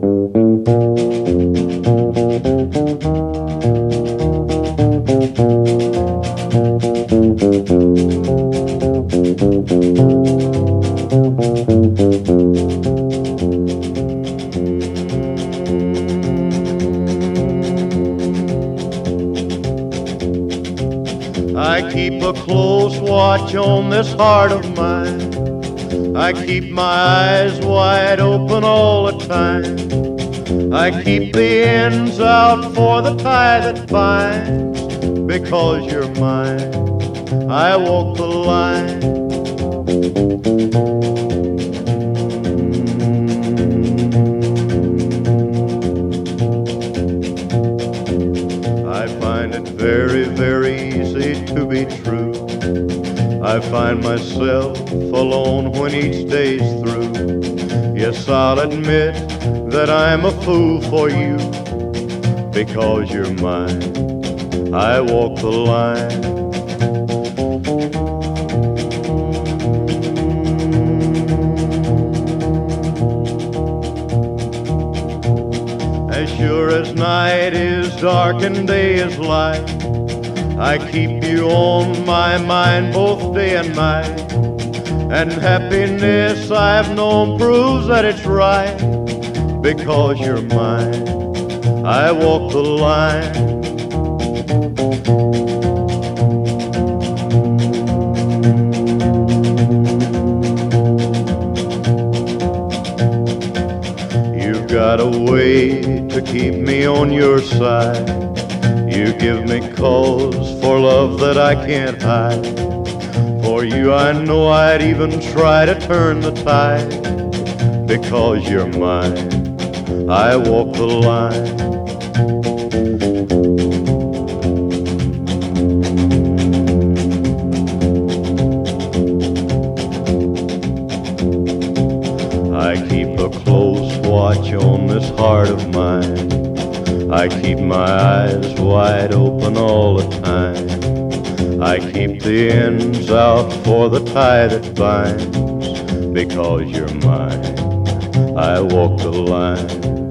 I keep a close watch on this heart of mine. I keep my eyes wide open all the time. I keep the ends out for the tie that binds. Because you're mine, I walk the line. I find it very, very easy to be true. I find myself alone when each day's through. Yes, I'll admit that I'm a fool for you. Because you're mine, I walk the line. As sure as night is dark and day is light, I keep you on my mind both day and night. And happiness I've known proves that it's right. Because you're mine, I walk the line. You've got a way to keep me on your side. You give me cause for love that I can't hide. For you I know I'd even try to turn the tide. Because you're mine, I walk the line. I keep a close watch on this heart of mine. I keep my eyes wide open all the time. I keep the ends out for the tie that binds. Because you're mine, I walk the line.